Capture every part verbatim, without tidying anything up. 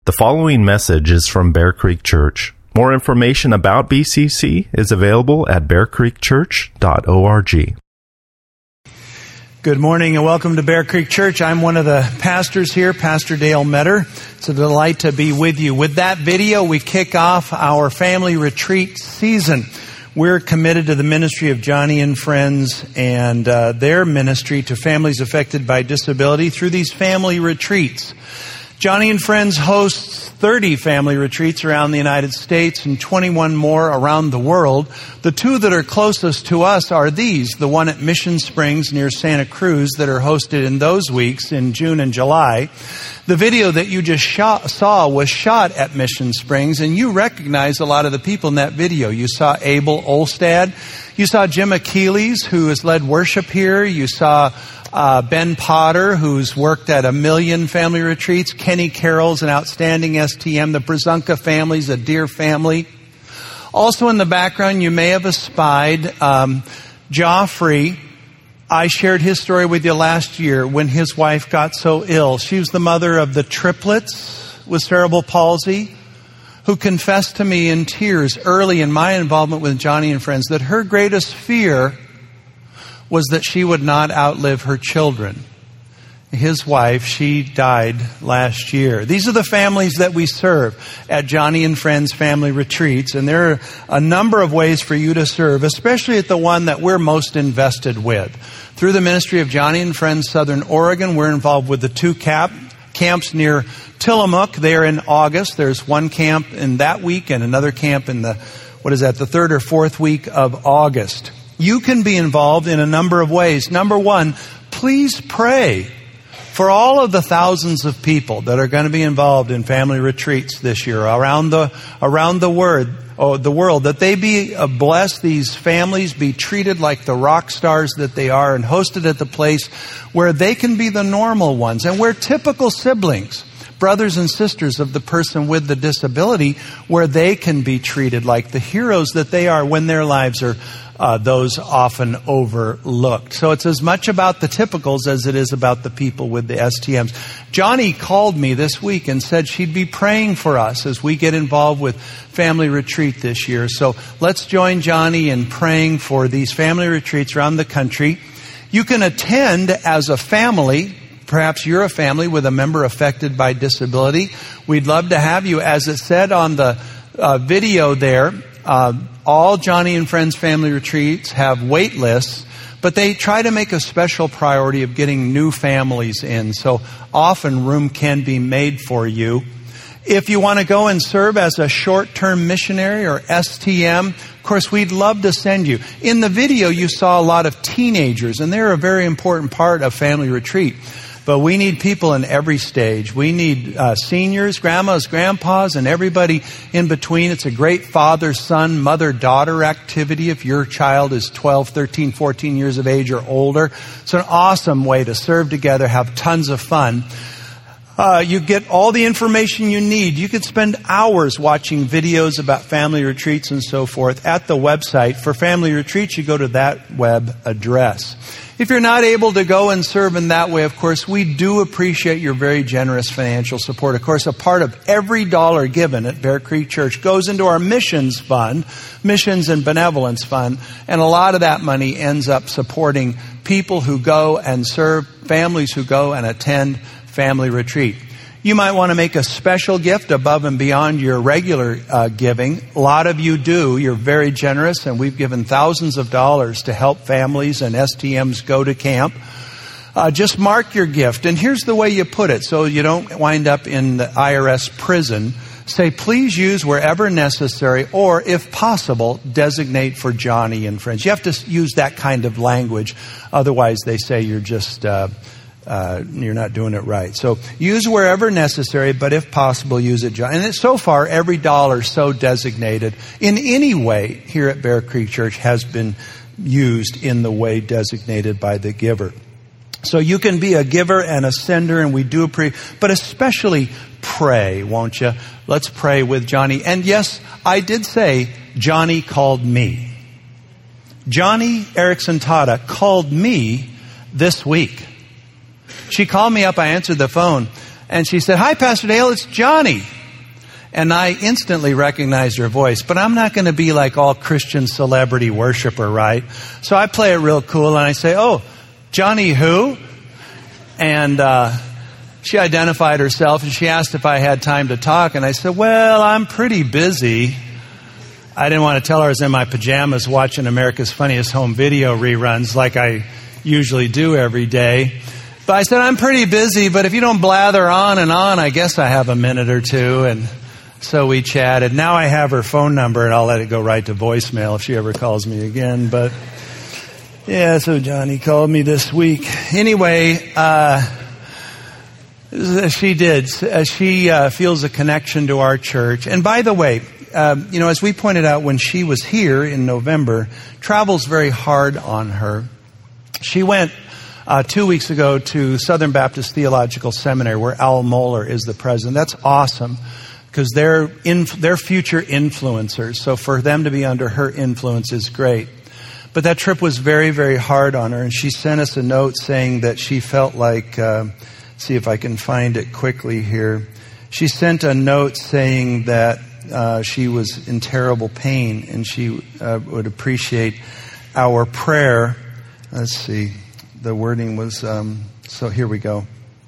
The following message is from Bear Creek Church. More information about B C C is available at bear creek church dot org. Good morning and welcome to Bear Creek Church. I'm one of the pastors here, Pastor Dale Metter. It's a delight to be with you. With that video, we kick off our family retreat season. We're committed to the ministry of Johnny and Friends and uh, their ministry to families affected by disability through these family retreats. Johnny and Friends hosts thirty family retreats around the United States and twenty-one more around the world. The two that are closest to us are these, the one at Mission Springs near Santa Cruz that are hosted in those weeks in June and July. The video that you just shot, saw was shot at Mission Springs, and you recognize a lot of the people in that video. You saw Abel Olstad. You saw Jim Achilles, who has led worship here. You saw Uh, Ben Potter, who's worked at a million family retreats. Kenny Carroll's an outstanding S T M. The Brzunka family's a dear family. Also in the background, you may have espied um, Joffrey. I shared his story with you last year when his wife got so ill. She was the mother of the triplets with cerebral palsy, who confessed to me in tears early in my involvement with Johnny and Friends that her greatest fear was that she would not outlive her children. His wife, she died last year. These are the families that we serve at Johnny and Friends family retreats, and there are a number of ways for you to serve, especially at the one that we're most invested with. Through the ministry of Johnny and Friends Southern Oregon, we're involved with the two cap, camps near Tillamook. They are in August. There's one camp in that week and another camp in the, what is that, the third or fourth week of August. You can be involved in a number of ways. Number one, please pray for all of the thousands of people that are going to be involved in family retreats this year around the around the word, oh, the world, that they be uh, blessed, these families be treated like the rock stars that they are and hosted at the place where they can be the normal ones and where typical siblings, brothers and sisters of the person with the disability, where they can be treated like the heroes that they are when their lives are Uh, those often overlooked. So it's as much about the typicals as it is about the people with the S T Ms. Johnny called me this week and said she'd be praying for us as we get involved with family retreat this year. So let's join Johnny in praying for these family retreats around the country. You can attend as a family. Perhaps you're a family with a member affected by disability. We'd love to have you. As it said on the uh, video there, uh, all Johnny and Friends family retreats have wait lists, but they try to make a special priority of getting new families in. So often room can be made for you. If you want to go and serve as a short-term missionary or S T M, of course, we'd love to send you. In the video, you saw a lot of teenagers, and they're a very important part of family retreat. But we need people in every stage. We need uh, seniors, grandmas, grandpas, and everybody in between. It's a great father-son, mother-daughter activity if your child is twelve, thirteen, fourteen years of age or older. It's an awesome way to serve together, have tons of fun. Uh, you get all the information you need. You could spend hours watching videos about family retreats and so forth at the website. For family retreats, you go to that web address. If you're not able to go and serve in that way, of course, we do appreciate your very generous financial support. Of course, a part of every dollar given at Bear Creek Church goes into our missions fund, missions and benevolence fund, and a lot of that money ends up supporting people who go and serve, families who go and attend family retreat. You might want to make a special gift above and beyond your regular uh, giving. A lot of you do. You're very generous, and we've given thousands of dollars to help families and S T Ms go to camp. Uh, just mark your gift, and here's the way you put it so you don't wind up in the I R S prison. Say, please use wherever necessary, or if possible, designate for Johnny and Friends. You have to use that kind of language. Otherwise, they say you're just... Uh, Uh, you're not doing it right. So use wherever necessary, but if possible, use it. And it, so far, every dollar so designated in any way here at Bear Creek Church has been used in the way designated by the giver. So you can be a giver and a sender, and we do pray, but especially pray, won't you? Let's pray with Johnny. And yes, I did say Johnny called me. Johnny Erickson Tada called me this week. She called me up, I answered the phone, And she said, "Hi, Pastor Dale, it's Johnny." And I instantly recognized her voice, but I'm not going to be like all Christian celebrity worshiper, right? So I play it real cool and I say, "Oh, Johnny who?" And uh, she identified herself and she asked if I had time to talk. And I said, "Well, I'm pretty busy." I didn't want to tell her I was in my pajamas watching America's Funniest Home Video reruns like I usually do every day. But I said, "I'm pretty busy, but if you don't blather on and on, I guess I have a minute or two." And so we chatted. Now I have her phone number, and I'll let it go right to voicemail if she ever calls me again. But yeah, so Johnny called me this week. Anyway, uh, she did. She uh, feels a connection to our church. And by the way, um, you know, as we pointed out when she was here in November, travel's very hard on her. She went uh, two weeks ago to Southern Baptist Theological Seminary, where Al Mohler is the president. That's awesome, because they're in, they're future influencers. So for them to be under her influence is great. But that trip was very, very hard on her, and she sent us a note saying that she felt like, uh, see if I can find it quickly here. She sent a note saying that uh, she was in terrible pain, and she uh, would appreciate our prayer. Let's see. The wording was, um, so here we go.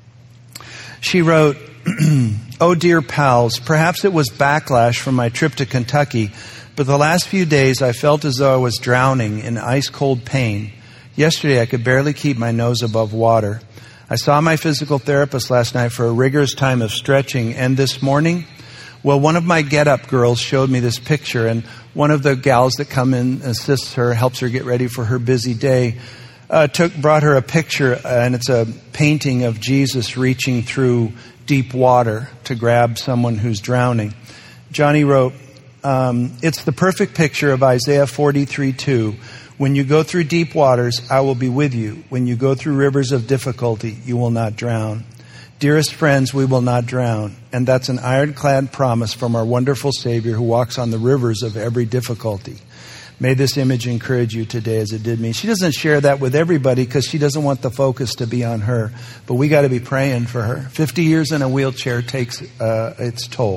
She wrote, "Oh, dear pals, perhaps it was backlash from my trip to Kentucky, but the last few days I felt as though I was drowning in ice-cold pain. Yesterday I could barely keep my nose above water. I saw my physical therapist last night for a rigorous time of stretching, and this morning, well, one of my get-up girls showed me this picture, and one of the gals that come in assists her, helps her get ready for her busy day, uh, took brought her a picture, uh, and it's a painting of Jesus reaching through deep water to grab someone who's drowning. Johnny wrote, um, it's the perfect picture of Isaiah forty-three two. When you go through deep waters, I will be with you. When you go through rivers of difficulty, you will not drown. Dearest friends, we will not drown. And that's an ironclad promise from our wonderful Savior who walks on the rivers of every difficulty. May this image encourage you today as it did me. She doesn't share that with everybody because she doesn't want the focus to be on her. But we got to be praying for her. fifty years in a wheelchair takes uh, its toll.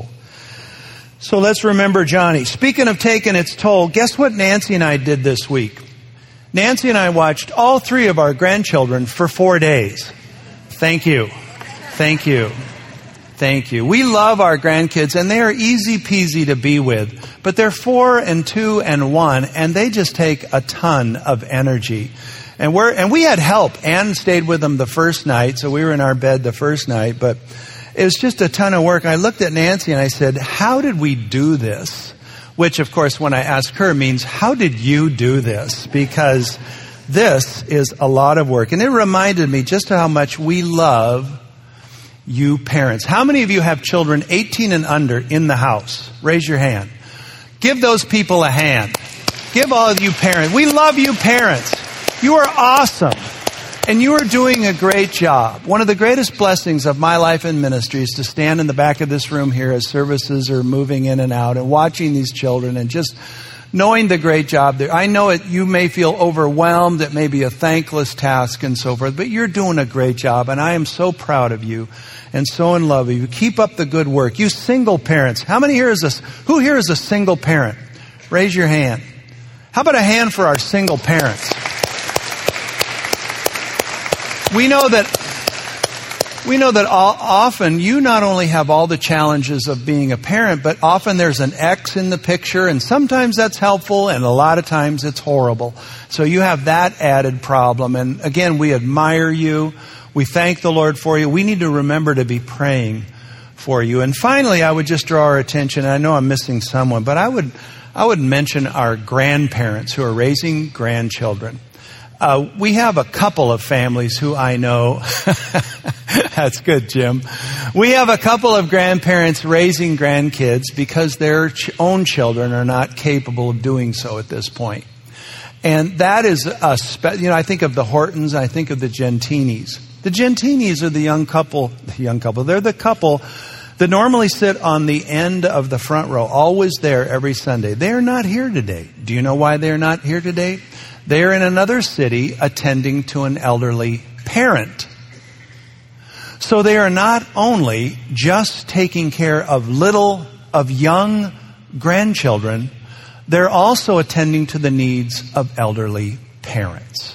So let's remember Johnny. Speaking of taking its toll, guess what Nancy and I did this week? Nancy and I watched all three of our grandchildren for four days. Thank you. Thank you. Thank you. We love our grandkids, and they are easy peasy to be with. But they're four and two and one, and they just take a ton of energy. And we're and we had help. Ann stayed with them the first night, so we were in our bed the first night. But it was just a ton of work. I looked at Nancy and I said, how did we do this? Which, of course, when I ask her means, how did you do this? Because this is a lot of work. And it reminded me just how much we love you parents. How many of you have children eighteen and under in the house? Raise your hand. Give those people a hand. Give all of you parents. We love you parents. You are awesome. And you are doing a great job. One of the greatest blessings of my life in ministry is to stand in the back of this room here as services are moving in and out and watching these children and just knowing the great job there. I know it, you may feel overwhelmed. It may be a thankless task and so forth, but you're doing a great job. And I am so proud of you and so in love with you. Keep up the good work. You single parents. How many here is this? Who here is a single parent? Raise your hand. How about a hand for our single parents? We know that we know that all, often you not only have all the challenges of being a parent, but often there's an ex in the picture, and sometimes that's helpful, and a lot of times it's horrible. So you have that added problem. And again, we admire you. We thank the Lord for you. We need to remember to be praying for you. And finally, I would just draw our attention, and I know I'm missing someone, but I would I would mention our grandparents who are raising grandchildren. Uh, we have a couple of families who I know. That's good, Jim. We have a couple of grandparents raising grandkids because their ch- own children are not capable of doing so at this point. And that is a, spe- you know, I think of the Hortons, I think of the Gentinis. The Gentinis are the young couple, the young couple, they're the couple that normally sit on the end of the front row, always there every Sunday. They're not here today. Do you know why they're not here today? They're in another city attending to an elderly parent So they are not only just taking care of little, of young grandchildren, they're also attending to the needs of elderly parents.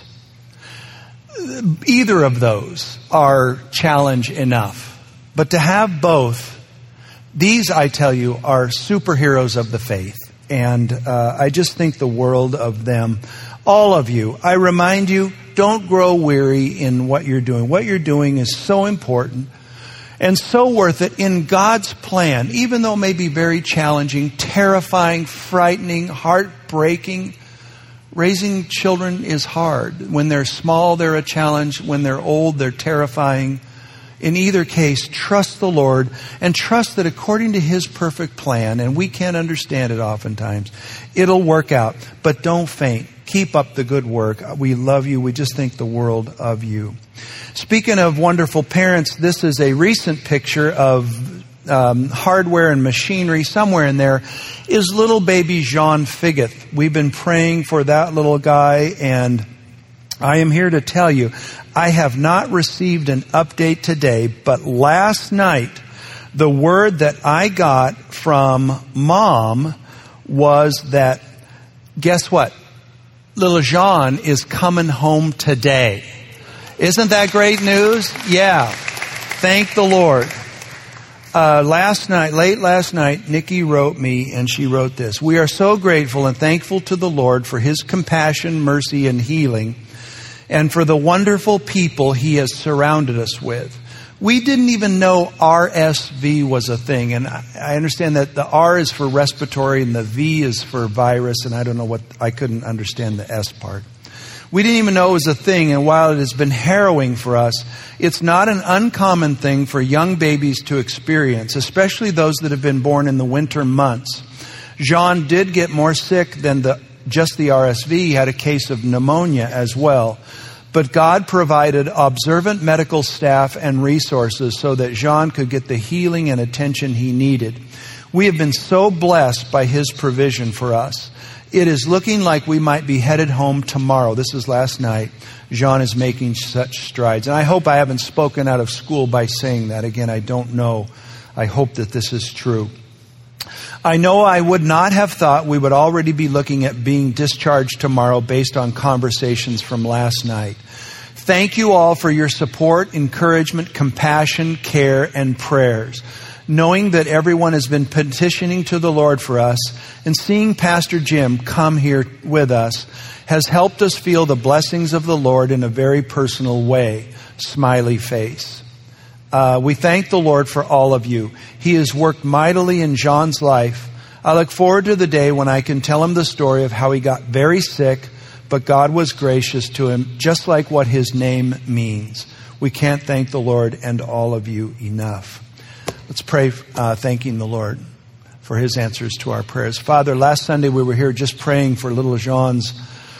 Either of those are challenge enough. But to have both, these, I tell you, are superheroes of the faith. And uh, I just think the world of them. All of you, I remind you, don't grow weary in what you're doing. What you're doing is so important and so worth it in God's plan, even though it may be very challenging, terrifying, frightening, heartbreaking. Raising children is hard. When they're small, they're a challenge. When they're old, they're terrifying. In either case, trust the Lord and trust that according to His perfect plan, and we can't understand it oftentimes, it'll work out. But don't faint. Keep up the good work. We love you. We just think the world of you. Speaking of wonderful parents, this is a recent picture of um, hardware and machinery. Somewhere in there is little baby Jean Figeth. We've been praying for that little guy, and I am here to tell you, I have not received an update today, but last night, the word that I got from Mom was that, guess what? Little Jean is coming home today. Isn't that great news? Yeah. Thank the Lord. Uh, last night, late last night, Nikki wrote me, and she wrote this. We are so grateful and thankful to the Lord for His compassion, mercy, and healing, and for the wonderful people He has surrounded us with. We didn't even know R S V was a thing, and I understand that the R is for respiratory and the V is for virus, and I don't know what, I couldn't understand the S part. We didn't even know it was a thing, and while it has been harrowing for us, it's not an uncommon thing for young babies to experience, especially those that have been born in the winter months. Jean did get more sick than the, just the R S V. He had a case of pneumonia as well. But God provided observant medical staff and resources so that Jean could get the healing and attention he needed. We have been so blessed by His provision for us. It is looking like we might be headed home tomorrow. This is last night. Jean is making such strides. And I hope I haven't spoken out of school by saying that. Again, I don't know. I hope that this is true. I know I would not have thought we would already be looking at being discharged tomorrow based on conversations from last night. Thank you all for your support, encouragement, compassion, care, and prayers. Knowing that everyone has been petitioning to the Lord for us and seeing Pastor Jim come here with us has helped us feel the blessings of the Lord in a very personal way. Smiley face. Uh, we thank the Lord for all of you. He has worked mightily in Jean's life. I look forward to the day when I can tell him the story of how he got very sick, but God was gracious to him, just like what his name means. We can't thank the Lord and all of you enough. Let's pray, uh, thanking the Lord for His answers to our prayers. Father, last Sunday we were here just praying for little Jean's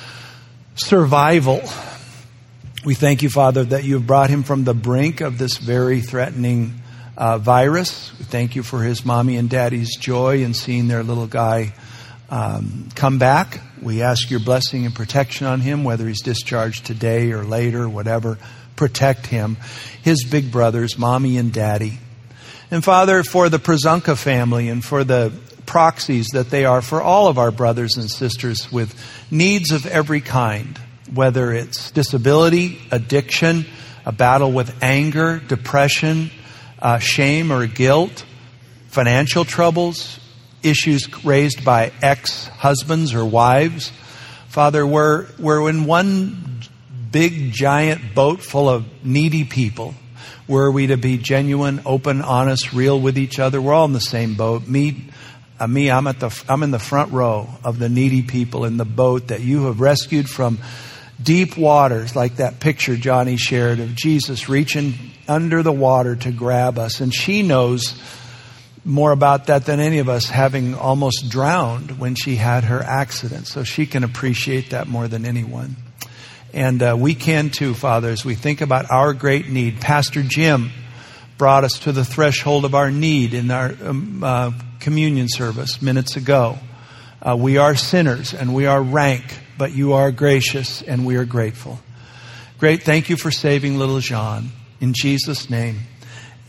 survival. We thank you, Father, that you have brought him from the brink of this very threatening uh, virus. We thank you for his mommy and daddy's joy in seeing their little guy um, come back. We ask your blessing and protection on him, whether he's discharged today or later, whatever. Protect him, his big brothers, mommy and daddy. And Father, for the Przonka family and for the proxies that they are for all of our brothers and sisters with needs of every kind, whether it's disability, addiction, a battle with anger, depression, uh, shame or guilt, financial troubles, issues raised by ex-husbands or wives. Father, we're, we're in one big giant boat full of needy people. Were we to be genuine, open, honest, real with each other, we're all in the same boat. Me, uh, me, I'm at the, I'm in the front row of the needy people in the boat that you have rescued from deep waters, like that picture Johnny shared of Jesus reaching under the water to grab us. And she knows more about that than any of us, having almost drowned when she had her accident. So she can appreciate that more than anyone. And uh, we can too, Father, as we think about our great need. Pastor Jim brought us to the threshold of our need in our um, uh, communion service minutes ago. Uh, we are sinners and we are rank, but you are gracious and we are grateful. Great, thank you for saving little Jean. In Jesus' name,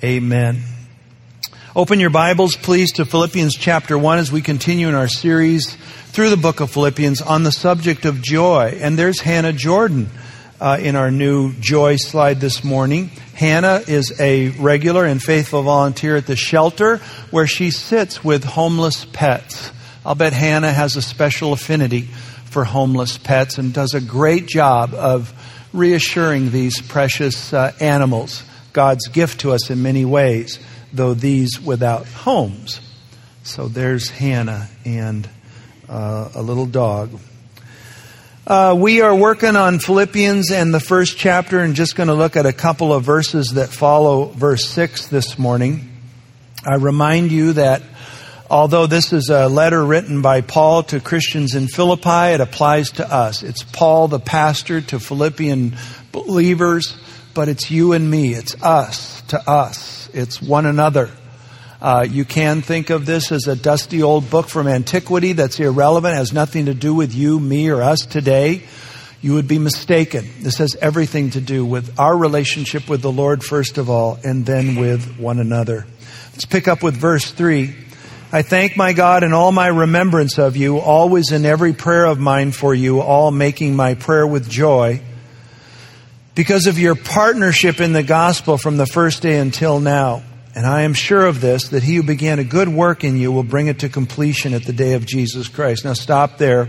Amen. Open your Bibles, please, to Philippians chapter one as we continue in our series through the book of Philippians on the subject of joy. And there's Hannah Jordan uh, in our new joy slide this morning. Hannah is a regular and faithful volunteer at the shelter where she sits with homeless pets. I'll bet Hannah has a special affinity for homeless pets and does a great job of reassuring these precious uh, animals, God's gift to us in many ways, though these without homes. So there's Hannah and uh, a little dog. Uh, we are working on Philippians and the first chapter and just going to look at a couple of verses that follow verse six this morning. I remind you that although this is a letter written by Paul to Christians in Philippi, it applies to us. It's Paul, the pastor, to Philippian believers, but it's you and me. It's us to us. It's one another. Uh, you can think of this as a dusty old book from antiquity that's irrelevant, has nothing to do with you, me, or us today. You would be mistaken. This has everything to do with our relationship with the Lord, first of all, and then with one another. Let's pick up with verse three. I thank my God in all my remembrance of you, always in every prayer of mine for you, all making my prayer with joy, because of your partnership in the gospel from the first day until now. And I am sure of this, that he who began a good work in you will bring it to completion at the day of Jesus Christ. Now stop there.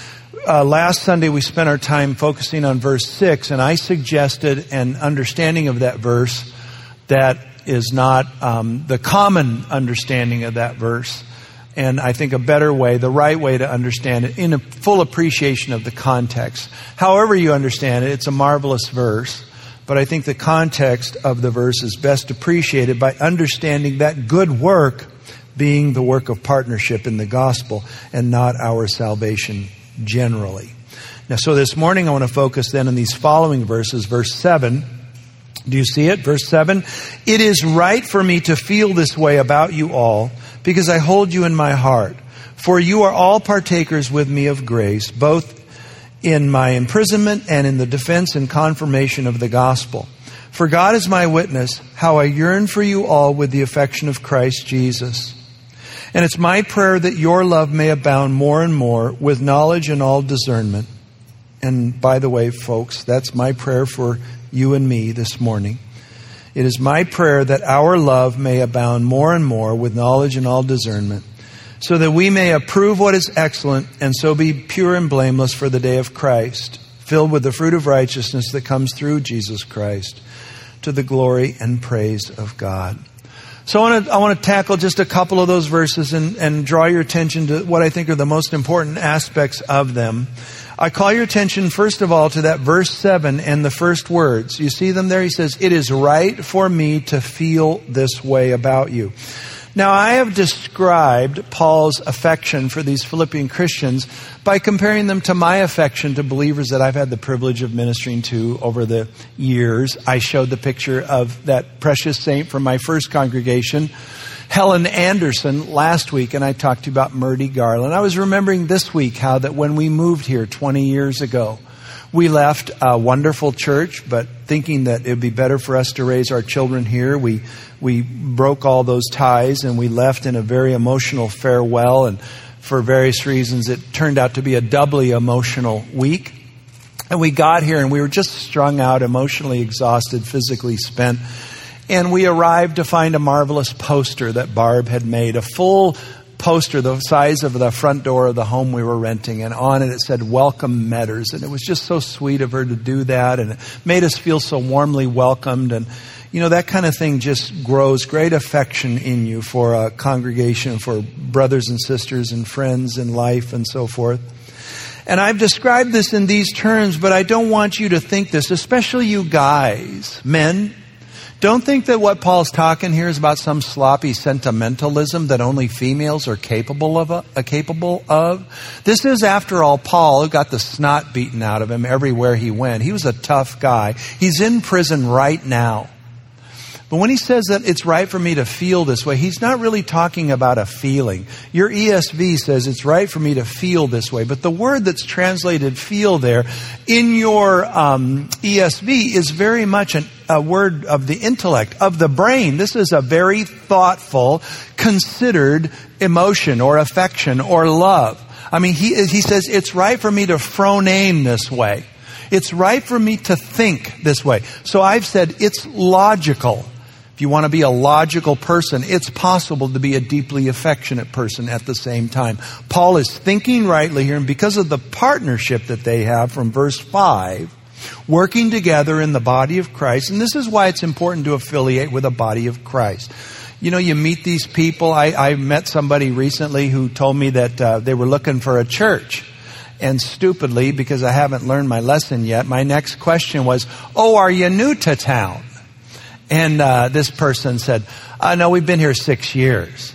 Uh, last Sunday we spent our time focusing on verse six, and I suggested an understanding of that verse that is not um, the common understanding of that verse. And I think a better way, the right way to understand it, in a full appreciation of the context. However you understand it, it's a marvelous verse. But I think the context of the verse is best appreciated by understanding that good work being the work of partnership in the gospel and not our salvation generally. Now, so this morning I want to focus then on these following verses. Verse seven. Do you see it? Verse seven. It is right for me to feel this way about you all, because I hold you in my heart. For you are all partakers with me of grace, both in my imprisonment and in the defense and confirmation of the gospel. For God is my witness, how I yearn for you all with the affection of Christ Jesus. And it's my prayer that your love may abound more and more with knowledge and all discernment. And by the way, folks, that's my prayer for you and me this morning. It is my prayer that our love may abound more and more with knowledge and all discernment, so that we may approve what is excellent and so be pure and blameless for the day of Christ, filled with the fruit of righteousness that comes through Jesus Christ, to the glory and praise of God. So I want to, I want to tackle just a couple of those verses and, and draw your attention to what I think are the most important aspects of them. I call your attention, first of all, to that verse seven and the first words. You see them there? He says, it is right for me to feel this way about you. Now, I have described Paul's affection for these Philippian Christians by comparing them to my affection to believers that I've had the privilege of ministering to over the years. I showed the picture of that precious saint from my first congregation, Helen Anderson, last week, and I talked to you about Murdy Garland. I was remembering this week how that when we moved here twenty years ago, we left a wonderful church, but thinking that it would be better for us to raise our children here, we we broke all those ties and we left in a very emotional farewell. And for various reasons, it turned out to be a doubly emotional week. And we got here and we were just strung out, emotionally exhausted, physically spent. And we arrived to find a marvelous poster that Barb had made, a full poster the size of the front door of the home we were renting, and on it it said "Welcome Metters," and it was just so sweet of her to do that, and it made us feel so warmly welcomed. And you know, that kind of thing just grows great affection in you for a congregation, for brothers and sisters and friends in life and so forth. And I've described this in these terms, but I don't want you to think this, especially you guys, men. Don't think that what Paul's talking here is about some sloppy sentimentalism that only females are capable of. Uh, capable of. This is, after all, Paul, who got the snot beaten out of him everywhere he went. He was a tough guy. He's in prison right now. But when he says that it's right for me to feel this way, he's not really talking about a feeling. Your E S V says it's right for me to feel this way. But the word that's translated feel there in your um, E S V is very much an, a word of the intellect, of the brain. This is a very thoughtful, considered emotion or affection or love. I mean, he, he says, it's right for me to phroname this way. It's right for me to think this way. So I've said it's logical. If you want to be a logical person, it's possible to be a deeply affectionate person at the same time. Paul is thinking rightly here, and because of the partnership that they have from verse five, working together in the body of Christ, and this is why it's important to affiliate with a body of Christ. You know, you meet these people. I, I met somebody recently who told me that uh, they were looking for a church. And stupidly, because I haven't learned my lesson yet, my next question was, oh, are you new to town? And uh, this person said, uh, no, we've been here six years.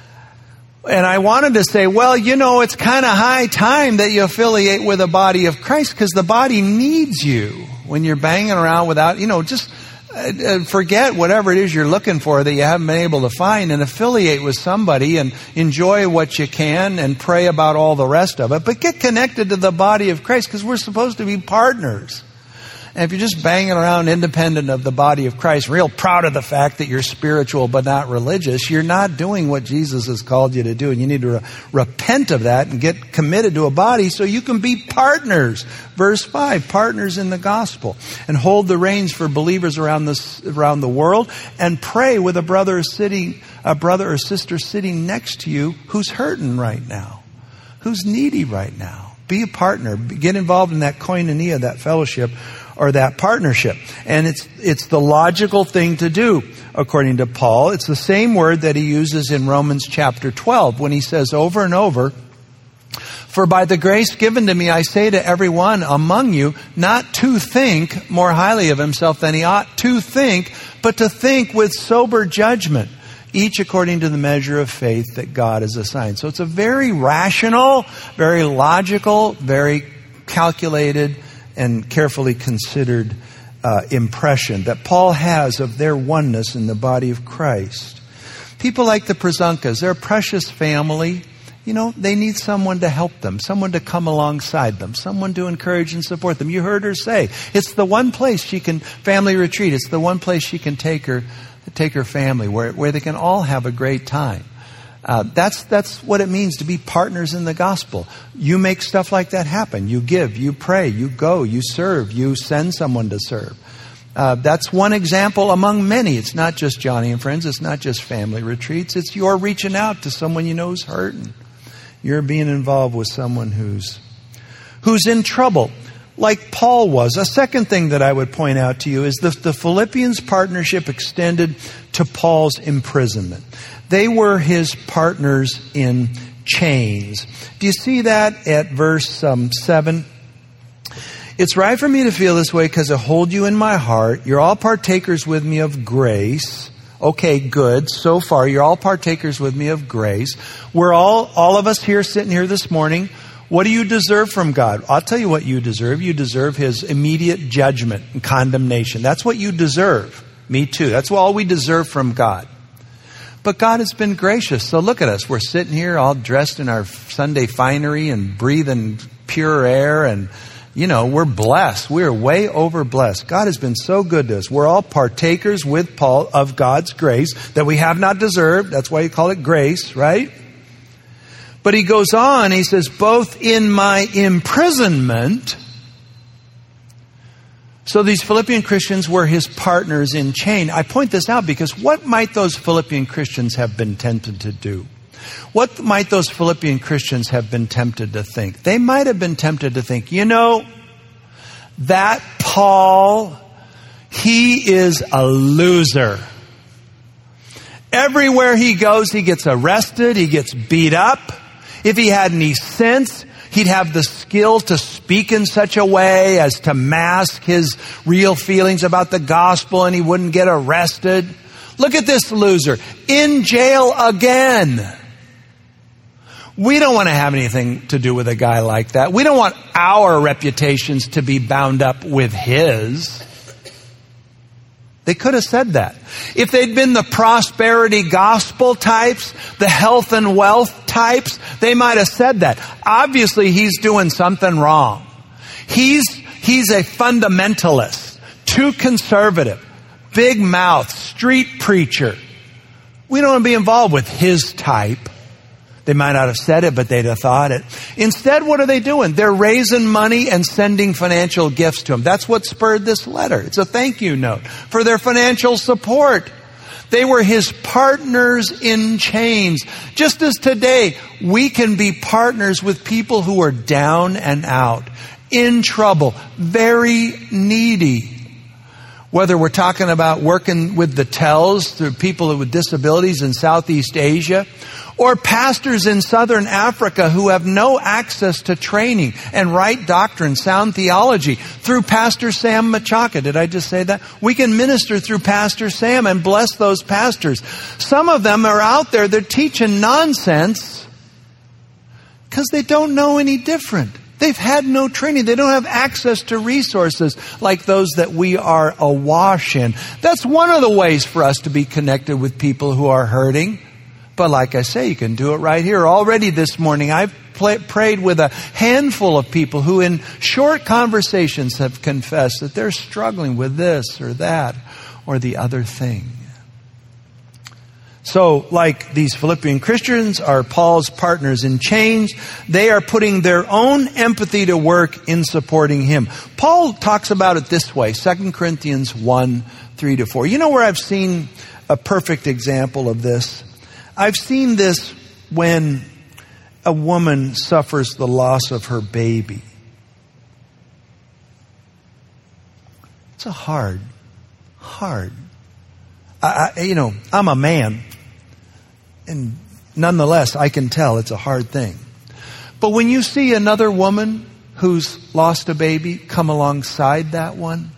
And I wanted to say, well, you know, it's kind of high time that you affiliate with a body of Christ, because the body needs you when you're banging around without, you know, just uh, forget whatever it is you're looking for that you haven't been able to find, and affiliate with somebody and enjoy what you can and pray about all the rest of it. But get connected to the body of Christ, because we're supposed to be partners. And if you're just banging around independent of the body of Christ, real proud of the fact that you're spiritual but not religious, you're not doing what Jesus has called you to do. And you need to re- repent of that and get committed to a body so you can be partners. Verse five, partners in the gospel. And hold the reins for believers around this, around the world, and pray with a brother or sitting, a brother or sister sitting next to you who's hurting right now, who's needy right now. Be a partner. Get involved in that koinonia, that fellowship, or that partnership. And it's it's the logical thing to do, according to Paul. It's the same word that he uses in Romans chapter twelve when he says over and over, for by the grace given to me, I say to everyone among you, not to think more highly of himself than he ought to think, but to think with sober judgment, each according to the measure of faith that God has assigned. So it's a very rational, very logical, very calculated, and carefully considered uh, impression that Paul has of their oneness in the body of Christ. People like the Przankas, they're a precious family. You know, they need someone to help them, someone to come alongside them, someone to encourage and support them. You heard her say, it's the one place she can, family retreat, it's the one place she can take her, take her family, where, where they can all have a great time. Uh, that's that's what it means to be partners in the gospel. You make stuff like that happen. You give, you pray, you go, you serve, you send someone to serve. Uh, that's one example among many. It's not just Johnny and Friends. It's not just family retreats. It's your reaching out to someone you know who's hurting. You're being involved with someone who's who's in trouble, like Paul was. A second thing that I would point out to you is the, the Philippians partnership extended to Paul's imprisonment. They were his partners in chains. Do you see that at verse um, seven? It's right for me to feel this way because I hold you in my heart. You're all partakers with me of grace. Okay, good. So far, you're all partakers with me of grace. We're all, all of us here sitting here this morning. What do you deserve from God? I'll tell you what you deserve. You deserve his immediate judgment and condemnation. That's what you deserve. Me too. That's all we deserve from God. But God has been gracious. So look at us. We're sitting here all dressed in our Sunday finery and breathing pure air. And, you know, we're blessed. We're way over blessed. God has been so good to us. We're all partakers with Paul of God's grace that we have not deserved. That's why you call it grace, right? But he goes on. He says, both in my imprisonment. So these Philippian Christians were his partners in chain. I point this out because what might those Philippian Christians have been tempted to do? What might those Philippian Christians have been tempted to think? They might have been tempted to think, you know, that Paul, he is a loser. Everywhere he goes, he gets arrested, he gets beat up. If he had any sense, he'd have the skill to speak in such a way as to mask his real feelings about the gospel, and he wouldn't get arrested. Look at this loser. In jail again. We don't want to have anything to do with a guy like that. We don't want our reputations to be bound up with his. They could have said that. If they'd been the prosperity gospel types, the health and wealth types, they might have said that. Obviously, he's doing something wrong. He's, he's a fundamentalist, too conservative. big mouth, street preacher. We don't want to be involved with his type. They might not have said it, but they'd have thought it. Instead, what are they doing? They're raising money and sending financial gifts to him. That's what spurred this letter. It's a thank you note for their financial support. They were his partners in chains. Just as today, we can be partners with people who are down and out, in trouble, very needy. Whether we're talking about working with the TELS through people with disabilities in Southeast Asia, or pastors in Southern Africa who have no access to training and right doctrine, sound theology, through Pastor Sam Machaka. Did I just say that? We can minister through Pastor Sam and bless those pastors. Some of them are out there, they're teaching nonsense because they don't know any different. They've had no training. They don't have access to resources like those that we are awash in. That's one of the ways for us to be connected with people who are hurting. But like I say, you can do it right here. Already this morning, I've play, prayed with a handful of people who in short conversations have confessed that they're struggling with this or that or the other thing. So, like these Philippian Christians are Paul's partners in chains. They are putting their own empathy to work in supporting him. Paul talks about it this way, Second Corinthians one, three to four. You know where I've seen a perfect example of this? I've seen this when a woman suffers the loss of her baby. It's a hard, hard. I, I, you know, I'm a man, and nonetheless, I can tell it's a hard thing. But when you see another woman who's lost a baby come alongside that one,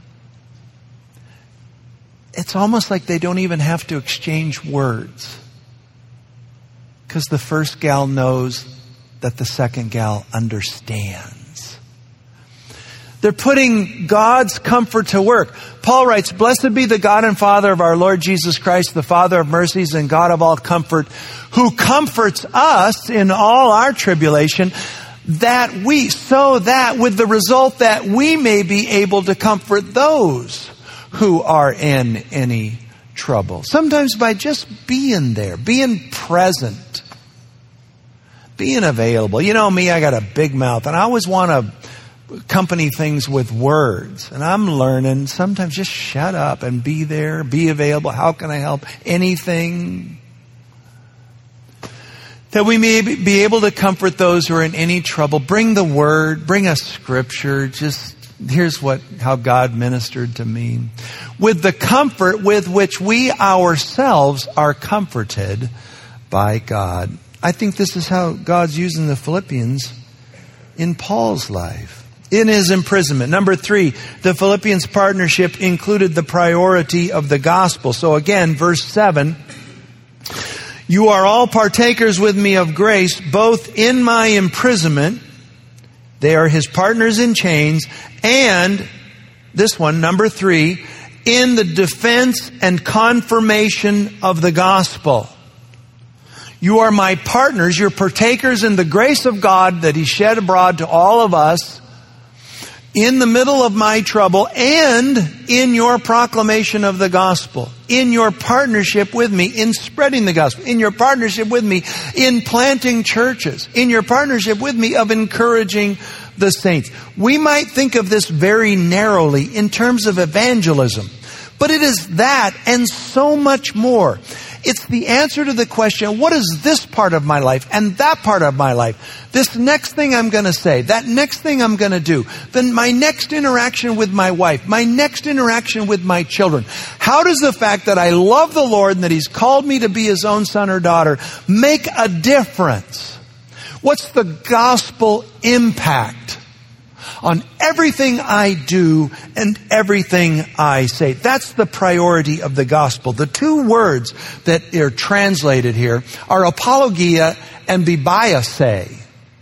it's almost like they don't even have to exchange words. Because the first gal knows that the second gal understands. They're putting God's comfort to work. Paul writes, "Blessed be the God and Father of our Lord Jesus Christ, the Father of mercies and God of all comfort, who comforts us in all our tribulation, that we, so that with the result that we may be able to comfort those who are in any trouble." Sometimes by just being there, being present, being available. You know me, I got a big mouth, and I always want to accompany things with words. And I'm learning sometimes just shut up and be there, be available. How can I help? Anything. That we may be able to comfort those who are in any trouble. Bring the word, bring a scripture. Just here's what how God ministered to me. With the comfort with which we ourselves are comforted by God. I think this is how God's using the Philippians in Paul's life. In his imprisonment. Number three, the Philippians' partnership included the priority of the gospel. So again, verse seven, "You are all partakers with me of grace, both in my imprisonment," they are his partners in chains, and this one, number three, "in the defense and confirmation of the gospel." You are my partners, you're partakers in the grace of God that he shed abroad to all of us, in the middle of my trouble, and in your proclamation of the gospel, in your partnership with me in spreading the gospel, in your partnership with me in planting churches, in your partnership with me of encouraging the saints. We might think of this very narrowly in terms of evangelism, but it is that and so much more. It's the answer to the question, what is this part of my life and that part of my life? This next thing I'm going to say, that next thing I'm going to do, then my next interaction with my wife, my next interaction with my children. How does the fact that I love the Lord and that he's called me to be his own son or daughter make a difference? What's the gospel impact on everything I do and everything I say? That's the priority of the gospel. The two words that are translated here are apologia and bibliose.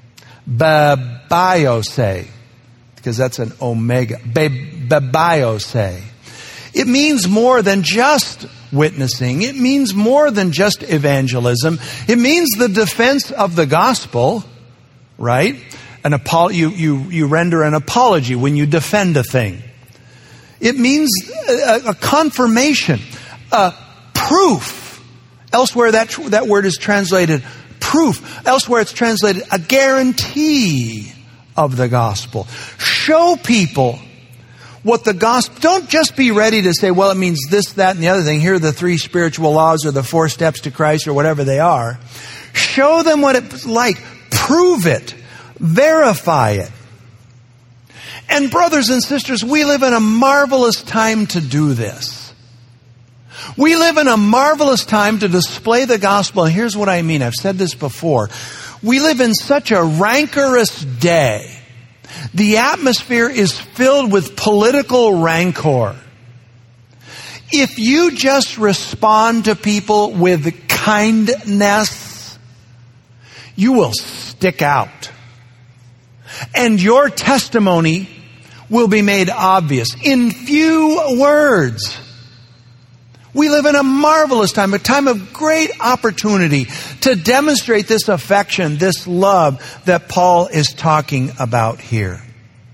Bibliose. Because that's an omega. Bibliose. It means more than just witnessing. It means more than just evangelism. It means the defense of the gospel, right? An apol- you, you, you render an apology when you defend a thing. It means a, a confirmation, a proof. Elsewhere that, that word is translated proof. Elsewhere it's translated a guarantee of the gospel. Show people what the gospel, don't just be ready to say, well, it means this, that, and the other thing. Here are the three spiritual laws or the four steps to Christ or whatever they are. Show them what it's like. Prove it. Verify it. And brothers and sisters, we live in a marvelous time to do this. We live in a marvelous time to display the gospel. And here's what I mean. I've said this before. We live in such a rancorous day. The atmosphere is filled with political rancor. If you just respond to people with kindness, you will stick out. And your testimony will be made obvious in few words. We live in a marvelous time, a time of great opportunity to demonstrate this affection, this love that Paul is talking about here.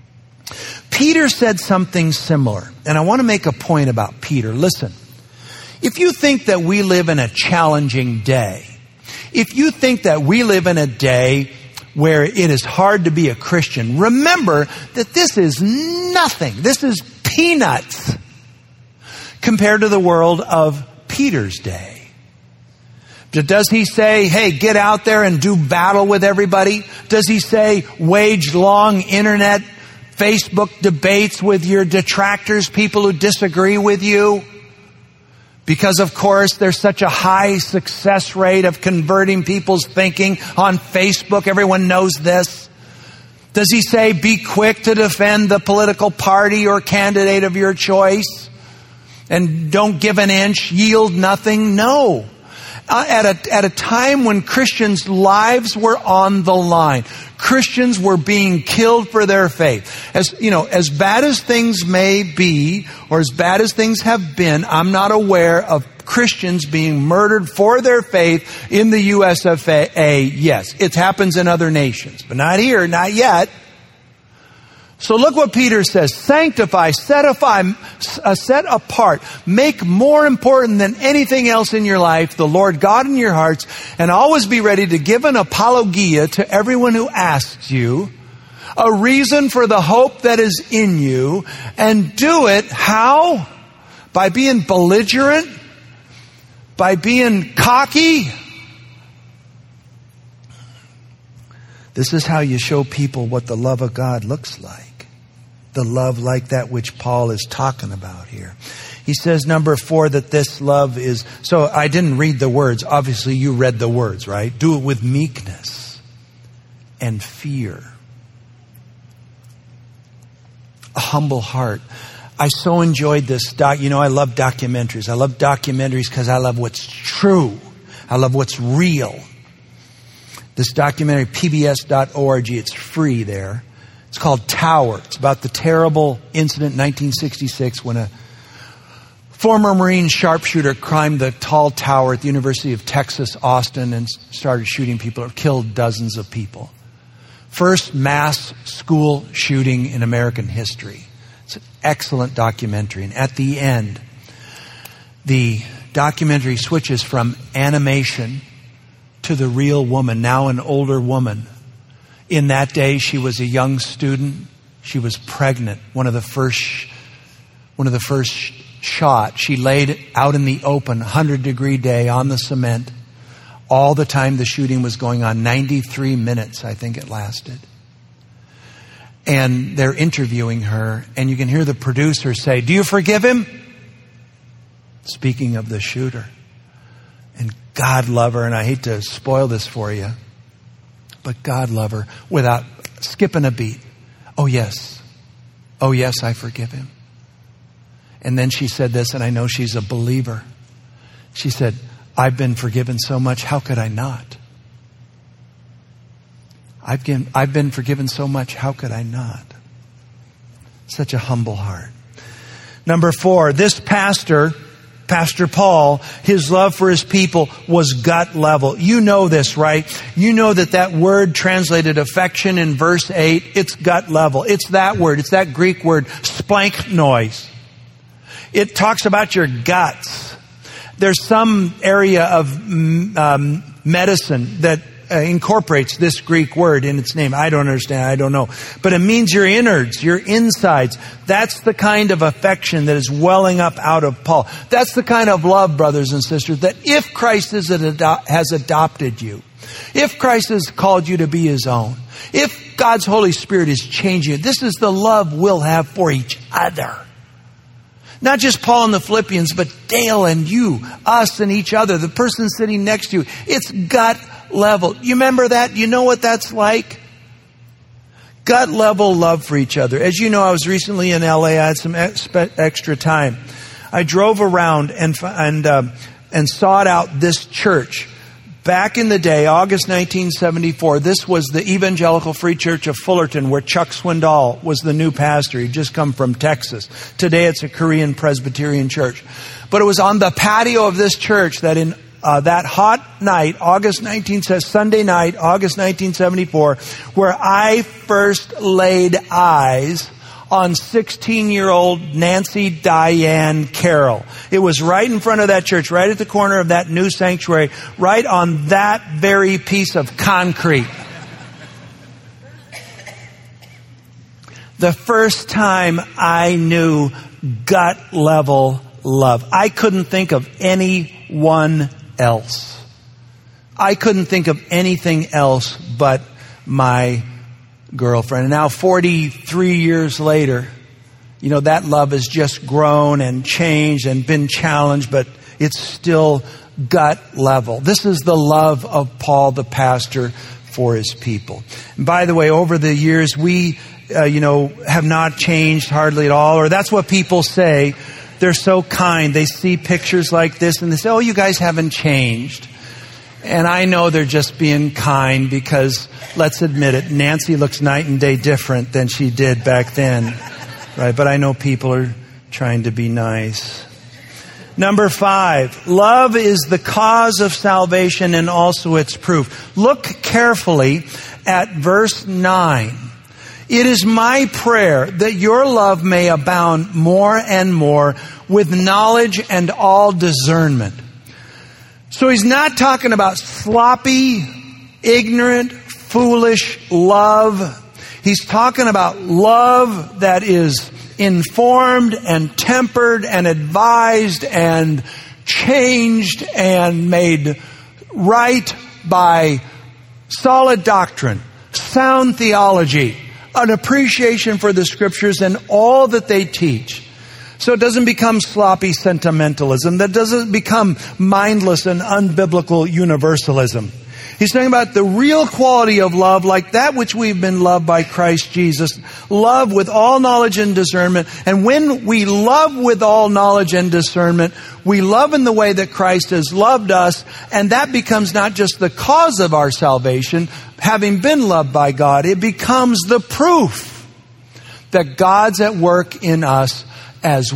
Peter said something similar, and I want to make a point about Peter. Listen, if you think that we live in a challenging day, if you think that we live in a day where it is hard to be a Christian, remember that this is nothing. This is peanuts compared to the world of Peter's day. Does he say, hey, get out there and do battle with everybody? Does he say, wage long internet, Facebook debates with your detractors, people who disagree with you? Because, of course, there's such a high success rate of converting people's thinking on Facebook. Everyone knows this. Does he say, be quick to defend the political party or candidate of your choice? And don't give an inch, yield nothing? No. Uh, at a, at a time when Christians' lives were on the line. Christians were being killed for their faith. As, you know, as bad as things may be, or as bad as things have been, I'm not aware of Christians being murdered for their faith in the U S of A. Yes, it happens in other nations, but not here, not yet. So look what Peter says. Sanctify, set, afire, uh, set apart, make more important than anything else in your life the Lord God in your hearts, and always be ready to give an apologia to everyone who asks you, a reason for the hope that is in you, and do it how? By being belligerent? By being cocky? This is how you show people what the love of God looks like. The love like that which Paul is talking about here. He says, number four, that this love is... So I didn't read the words. Obviously, you read the words, right? Do it with meekness and fear. A humble heart. I so enjoyed this. Doc, you know, I love documentaries. I love documentaries because I love what's true. I love what's real. This documentary, P B S dot org, it's free there. It's called Tower. It's about the terrible incident in nineteen sixty-six when a former Marine sharpshooter climbed the tall tower at the University of Texas, Austin, and started shooting people, or killed dozens of people. First mass school shooting in American history. It's an excellent documentary. And at the end, the documentary switches from animation to the real woman, now an older woman. In that day, she was a young student. She was pregnant. One of the first, one of the first shot. She laid out in the open, one hundred degree day on the cement. All the time the shooting was going on, ninety-three minutes, I think it lasted. And they're interviewing her, and you can hear the producer say, "Do you forgive him?" Speaking of the shooter. And God love her, and I hate to spoil this for you, but God love her without skipping a beat. "Oh yes. Oh yes, I forgive him." And then she said this, and I know she's a believer. She said, "I've been forgiven so much, how could I not? I've been, I've been forgiven so much, how could I not?" Such a humble heart. Number four, this pastor, Pastor Paul, his love for his people was gut level. You know this, right? You know that that word translated affection in verse eight, it's gut level. It's that word. It's that Greek word, splanknois. It talks about your guts. There's some area of um, medicine that uh, incorporates this Greek word in its name. I don't understand. I don't know. But it means your innards, your insides. That's the kind of affection that is welling up out of Paul. That's the kind of love, brothers and sisters, that if Christ is an ado- has adopted you, if Christ has called you to be His own, if God's Holy Spirit is changing you, this is the love we'll have for each other. Not just Paul and the Philippians, but Dale and you, us and each other, the person sitting next to you. It's gut level. You remember that? You know what that's like? Gut level love for each other. As you know, I was recently in L A. I had some extra time. I drove around and and uh, and sought out this church. Back in the day, August nineteen seventy-four, this was the Evangelical Free Church of Fullerton, where Chuck Swindoll was the new pastor. He'd just come from Texas. Today it's a Korean Presbyterian church. But it was on the patio of this church that in uh, that hot night, August nineteenth, says Sunday night, August nineteen seventy-four, where I first laid eyes on sixteen-year-old Nancy Diane Carroll. It was right in front of that church, right at the corner of that new sanctuary, right on that very piece of concrete. The first time I knew gut-level love. I couldn't think of anyone else. I couldn't think of anything else but my girlfriend. And now forty-three years later, you know, that love has just grown and changed and been challenged, but it's still gut level. This is the love of Paul the pastor for his people. And by the way, over the years, we, uh, you know, have not changed hardly at all, or that's what people say. They're so kind. They see pictures like this and they say, oh, you guys haven't changed. And I know they're just being kind because, let's admit it, Nancy looks night and day different than she did back then. Right? But I know people are trying to be nice. Number five, love is the cause of salvation and also its proof. Look carefully at verse nine. It is my prayer that your love may abound more and more with knowledge and all discernment. So he's not talking about sloppy, ignorant, foolish love. He's talking about love that is informed and tempered and advised and changed and made right by solid doctrine, sound theology, an appreciation for the Scriptures and all that they teach. So it doesn't become sloppy sentimentalism. That doesn't become mindless and unbiblical universalism. He's talking about the real quality of love, like that which we've been loved by Christ Jesus. Love with all knowledge and discernment. And when we love with all knowledge and discernment, we love in the way that Christ has loved us. And that becomes not just the cause of our salvation, having been loved by God. It becomes the proof that God's at work in us as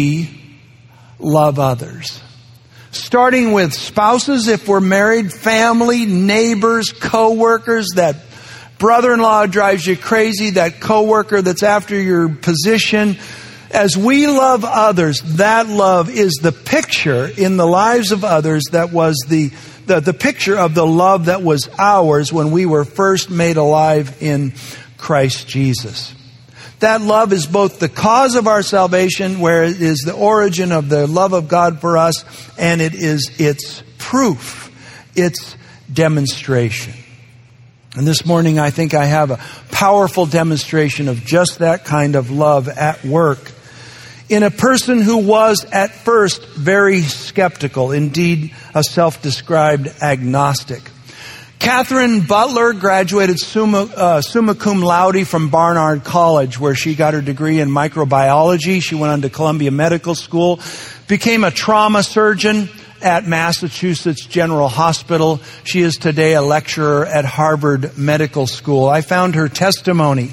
we love others. Starting with spouses, if we're married, family, neighbors, co-workers, that brother-in-law drives you crazy, that co-worker that's after your position. As we love others, that love is the picture in the lives of others that was the, the, the picture of the love that was ours when we were first made alive in Christ Jesus. That love is both the cause of our salvation, where it is the origin of the love of God for us, and it is its proof, its demonstration. And this morning I think I have a powerful demonstration of just that kind of love at work in a person who was at first very skeptical, indeed a self-described agnostic. Catherine Butler graduated summa, uh, summa cum laude from Barnard College, where she got her degree in microbiology. She went on to Columbia Medical School, became a trauma surgeon at Massachusetts General Hospital. She is today a lecturer at Harvard Medical School. I found her testimony.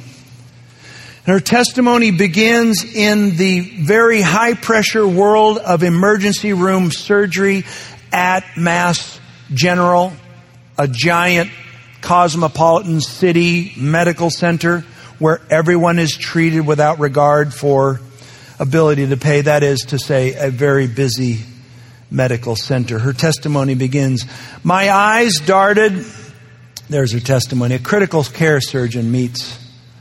Her testimony begins in the very high-pressure world of emergency room surgery at Mass General, a giant cosmopolitan city medical center where everyone is treated without regard for ability to pay. That is to say, a very busy medical center. Her testimony begins, my eyes darted, there's her testimony, a critical care surgeon meets.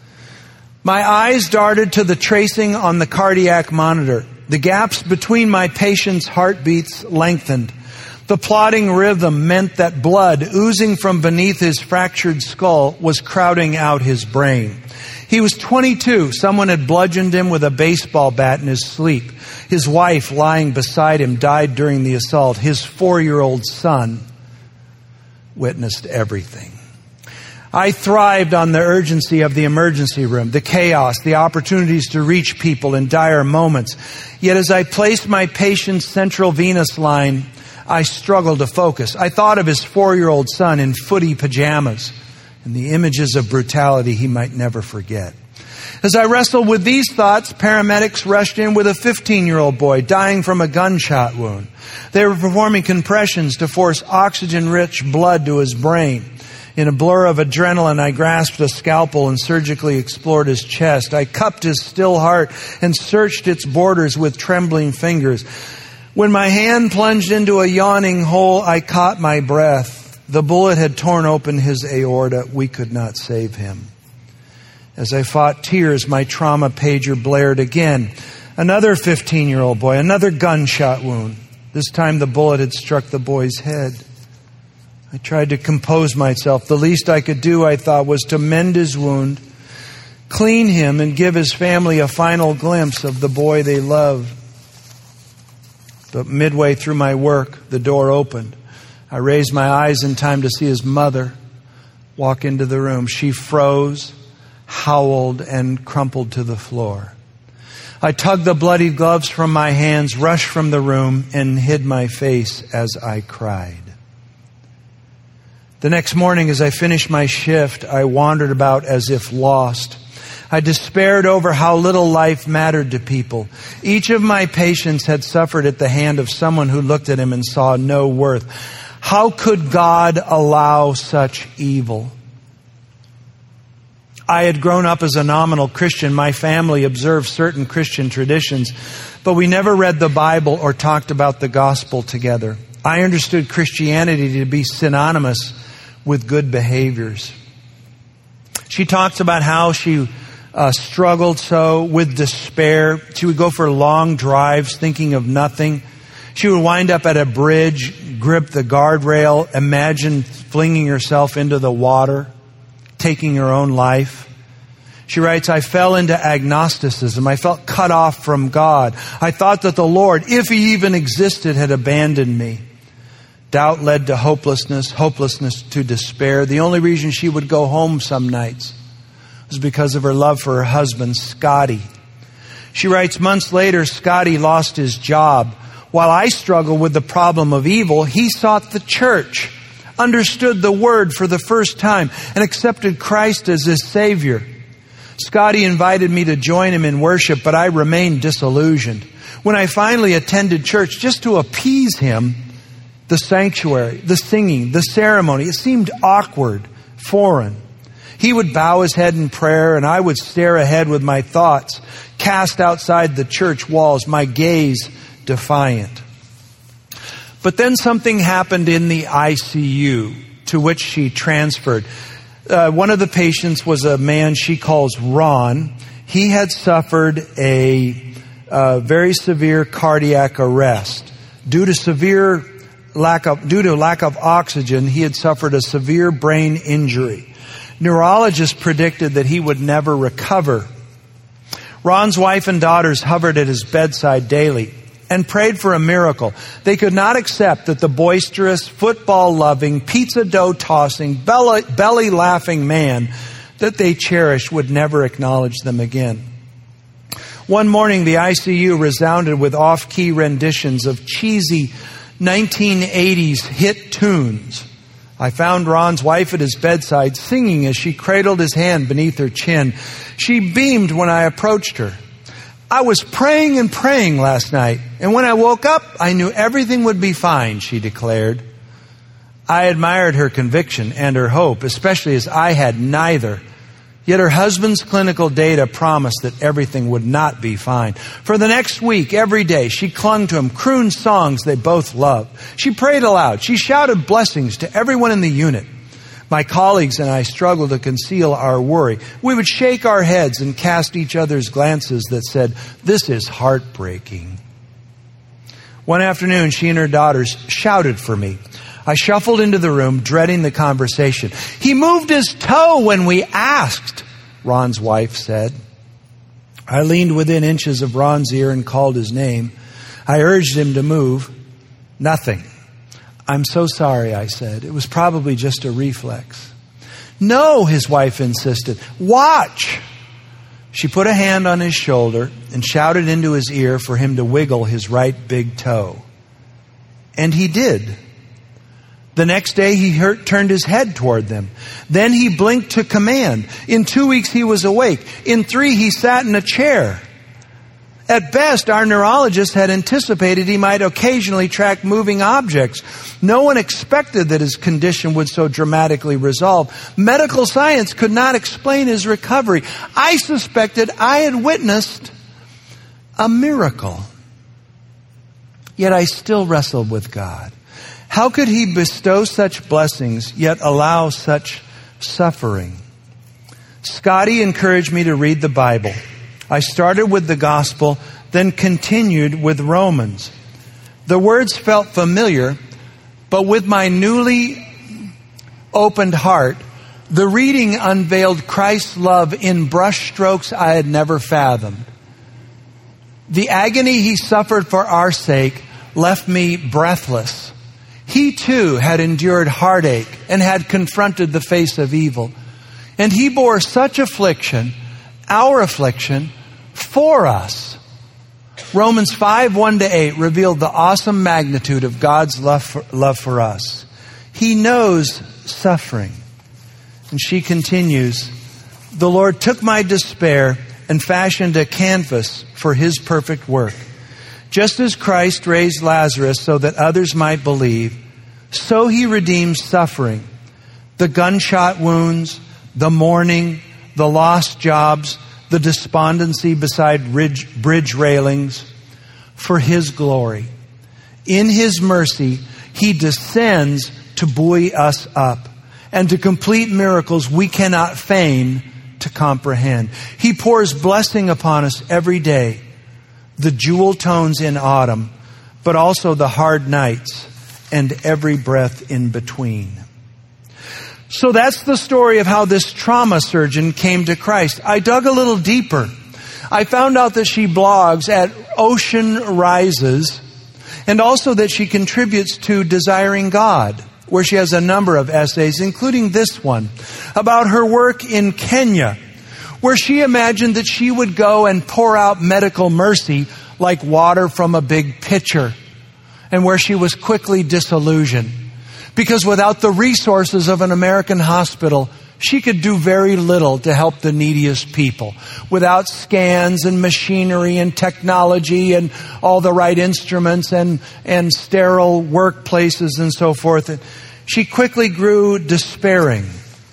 My eyes darted to the tracing on the cardiac monitor. The gaps between my patient's heartbeats lengthened. The plodding rhythm meant that blood oozing from beneath his fractured skull was crowding out his brain. He was twenty-two. Someone had bludgeoned him with a baseball bat in his sleep. His wife, lying beside him, died during the assault. His four-year-old son witnessed everything. I thrived on the urgency of the emergency room, the chaos, the opportunities to reach people in dire moments. Yet as I placed my patient's central venous line, I struggled to focus. I thought of his four-year-old son in footy pajamas and the images of brutality he might never forget. As I wrestled with these thoughts, paramedics rushed in with a fifteen-year-old boy dying from a gunshot wound. They were performing compressions to force oxygen-rich blood to his brain. In a blur of adrenaline, I grasped a scalpel and surgically explored his chest. I cupped his still heart and searched its borders with trembling fingers. When my hand plunged into a yawning hole, I caught my breath. The bullet had torn open his aorta. We could not save him. As I fought tears, my trauma pager blared again. Another fifteen-year-old boy, another gunshot wound. This time the bullet had struck the boy's head. I tried to compose myself. The least I could do, I thought, was to mend his wound, clean him, and give his family a final glimpse of the boy they loved. But midway through my work, the door opened. I raised my eyes in time to see his mother walk into the room. She froze, howled, and crumpled to the floor. I tugged the bloodied gloves from my hands, rushed from the room, and hid my face as I cried. The next morning, as I finished my shift, I wandered about as if lost. I despaired over how little life mattered to people. Each of my patients had suffered at the hand of someone who looked at him and saw no worth. How could God allow such evil? I had grown up as a nominal Christian. My family observed certain Christian traditions, but we never read the Bible or talked about the gospel together. I understood Christianity to be synonymous with good behaviors. She talks about how she uh, struggled so with despair. She would go for long drives thinking of nothing. She would wind up at a bridge, grip the guardrail, imagine flinging herself into the water, taking her own life. She writes, I fell into agnosticism. I felt cut off from God. I thought that the Lord, if He even existed, had abandoned me. Doubt led to hopelessness, hopelessness to despair. The only reason she would go home some nights was because of her love for her husband, Scotty. She writes, months later, Scotty lost his job. While I struggled with the problem of evil, he sought the church, understood the Word for the first time, and accepted Christ as his Savior. Scotty invited me to join him in worship, but I remained disillusioned. When I finally attended church just to appease him, the sanctuary, the singing, the ceremony, it seemed awkward, foreign. He would bow his head in prayer, and I would stare ahead with my thoughts cast outside the church walls, my gaze defiant. But then something happened in the I C U to which she transferred. Uh, one of the patients was a man she calls Ron. He had suffered a uh, very severe cardiac arrest. Due to severe lack of, due to lack of oxygen, he had suffered a severe brain injury. Neurologists predicted that he would never recover. Ron's wife and daughters hovered at his bedside daily and prayed for a miracle. They could not accept that the boisterous, football-loving, pizza dough-tossing, belly-laughing man that they cherished would never acknowledge them again. One morning, the I C U resounded with off-key renditions of cheesy nineteen eighties hit tunes. I found Ron's wife at his bedside singing as she cradled his hand beneath her chin. She beamed when I approached her. I was praying and praying last night, and when I woke up, I knew everything would be fine, she declared. I admired her conviction and her hope, especially as I had neither. Yet her husband's clinical data promised that everything would not be fine. For the next week, every day, she clung to him, crooned songs they both loved. She prayed aloud. She shouted blessings to everyone in the unit. My colleagues and I struggled to conceal our worry. We would shake our heads and cast each other's glances that said, "This is heartbreaking." One afternoon, she and her daughters shouted for me. I shuffled into the room, dreading the conversation. "He moved his toe when we asked," Ron's wife said. I leaned within inches of Ron's ear and called his name. I urged him to move. Nothing. "I'm so sorry," I said. "It was probably just a reflex." "No," his wife insisted. "Watch." She put a hand on his shoulder and shouted into his ear for him to wiggle his right big toe. And he did. The next day, he hurt, turned his head toward them. Then he blinked to command. In two weeks, he was awake. In three, he sat in a chair. At best, our neurologist had anticipated he might occasionally track moving objects. No one expected that his condition would so dramatically resolve. Medical science could not explain his recovery. I suspected I had witnessed a miracle. Yet I still wrestled with God. How could He bestow such blessings, yet allow such suffering? Scotty encouraged me to read the Bible. I started with the Gospel, then continued with Romans. The words felt familiar, but with my newly opened heart, the reading unveiled Christ's love in brushstrokes I had never fathomed. The agony He suffered for our sake left me breathless. He too had endured heartache and had confronted the face of evil. And He bore such affliction, our affliction, for us. Romans five, one to eight revealed the awesome magnitude of God's love for, love for us. He knows suffering. And she continues, "The Lord took my despair and fashioned a canvas for His perfect work. Just as Christ raised Lazarus so that others might believe, so He redeems suffering, the gunshot wounds, the mourning, the lost jobs, the despondency beside bridge, bridge railings, for His glory. In His mercy, He descends to buoy us up and to complete miracles we cannot feign to comprehend. He pours blessing upon us every day, the jewel tones in autumn, but also the hard nights and every breath in between." So that's the story of how this trauma surgeon came to Christ. I dug a little deeper. I found out that she blogs at Ocean Rises, and also that she contributes to Desiring God, where she has a number of essays, including this one, about her work in Kenya, where she imagined that she would go and pour out medical mercy like water from a big pitcher, and where she was quickly disillusioned. Because without the resources of an American hospital, she could do very little to help the neediest people. Without scans and machinery and technology and all the right instruments and, and sterile workplaces and so forth, she quickly grew despairing.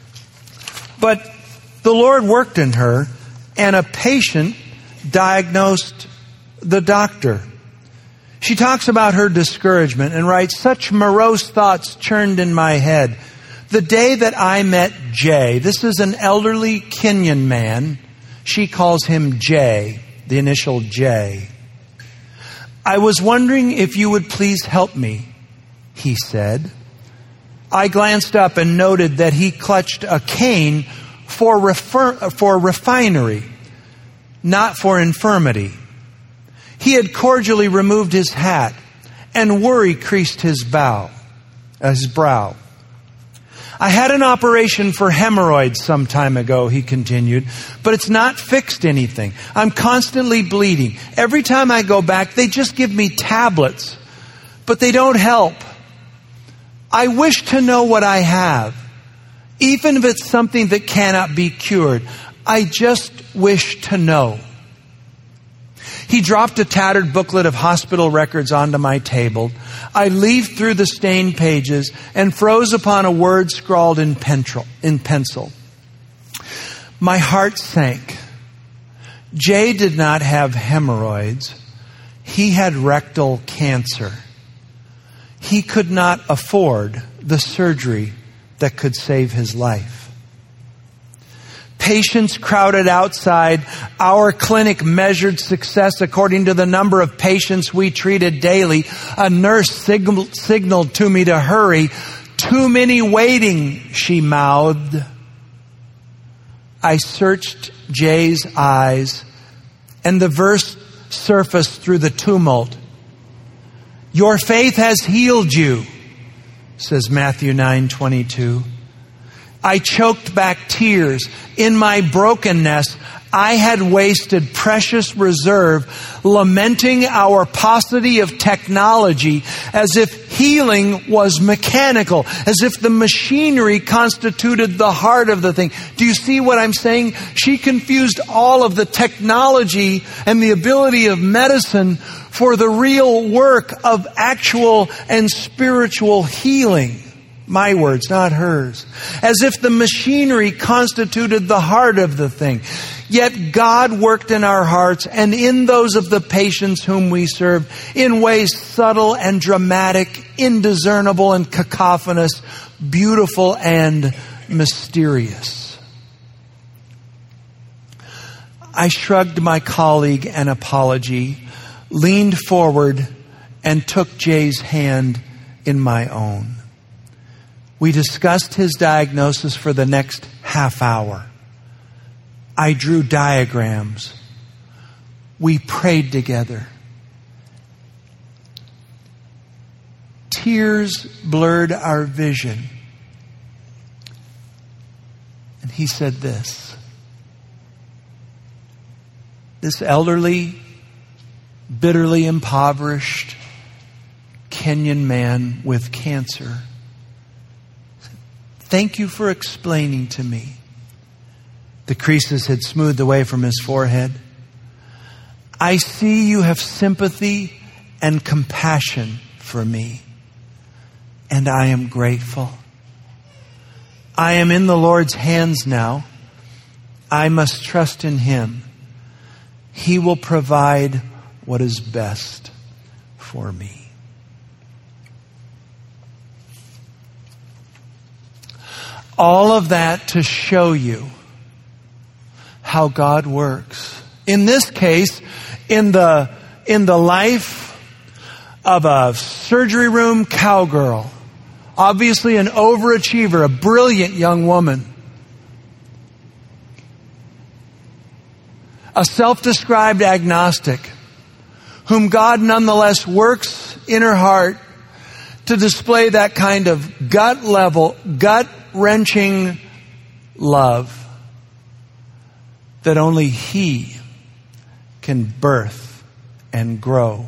But the Lord worked in her, and a patient diagnosed the doctor. She talks about her discouragement and writes, "Such morose thoughts churned in my head. The day that I met Jay," this is an elderly Kenyan man. She calls him Jay, the initial J. "I was wondering if you would please help me," he said. I glanced up and noted that he clutched a cane for, refer- for refinery, not for infirmity. He had cordially removed his hat, and worry creased his bow, uh, his brow. "I had an operation for hemorrhoids some time ago," he continued, "but it's not fixed anything. I'm constantly bleeding. Every time I go back, they just give me tablets, but they don't help. I wish to know what I have, even if it's something that cannot be cured. I just wish to know." He dropped a tattered booklet of hospital records onto my table. I leafed through the stained pages and froze upon a word scrawled in pencil. In pencil. My heart sank. Jay did not have hemorrhoids. He had rectal cancer. He could not afford the surgery that could save his life. Patients crowded outside. Our clinic measured success according to the number of patients we treated daily. A nurse sig- signaled to me to hurry. Too many waiting, she mouthed. I searched Jay's eyes, and the verse surfaced through the tumult. Your faith has healed you, says Matthew nine twenty-two. I choked back tears. In my brokenness, I had wasted precious reserve, lamenting our paucity of technology as if healing was mechanical, as if the machinery constituted the heart of the thing. Do you see what I'm saying? She confused all of the technology and the ability of medicine for the real work of actual and spiritual healing. My words, not hers. As if the machinery constituted the heart of the thing. Yet God worked in our hearts and in those of the patients whom we served in ways subtle and dramatic, indiscernible and cacophonous, beautiful and mysterious. I shrugged my colleague an apology, leaned forward, and took Jay's hand in my own. We discussed his diagnosis for the next half hour. I drew diagrams. We prayed together. Tears blurred our vision. And he said this. This elderly, bitterly impoverished Kenyan man with cancer. Thank you for explaining to me. The creases had smoothed away from his forehead. I see you have sympathy and compassion for me, and I am grateful. I am in the Lord's hands now. I must trust in Him. He will provide what is best for me. All of that to show you how God works. In this case, in the, in the life of a surgery room cowgirl, obviously an overachiever, a brilliant young woman, a self-described agnostic, whom God nonetheless works in her heart to display that kind of gut level, gut-wrenching love that only He can birth and grow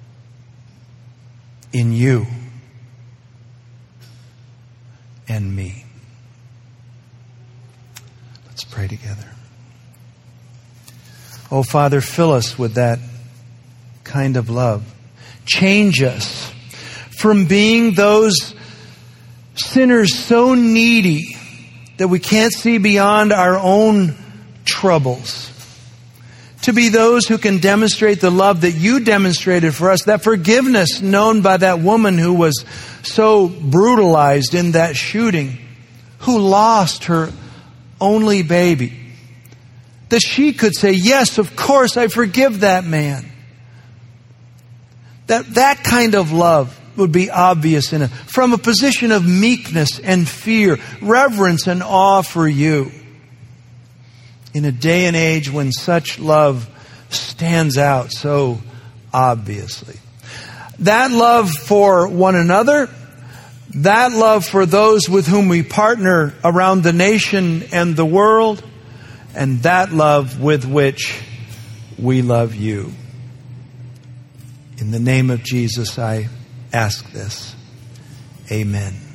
in you and me. Let's pray together. Oh, Father, fill us with that kind of love. Change us from being those sinners so needy that we can't see beyond our own troubles, to be those who can demonstrate the love that you demonstrated for us, that forgiveness known by that woman who was so brutalized in that shooting, who lost her only baby, that she could say, yes, of course, I forgive that man. That that kind of love would be obvious in a, from a position of meekness and fear, reverence and awe for you. In a day and age when such love stands out so obviously. That love for one another, that love for those with whom we partner around the nation and the world, and that love with which we love you. In the name of Jesus, I ask this. Amen.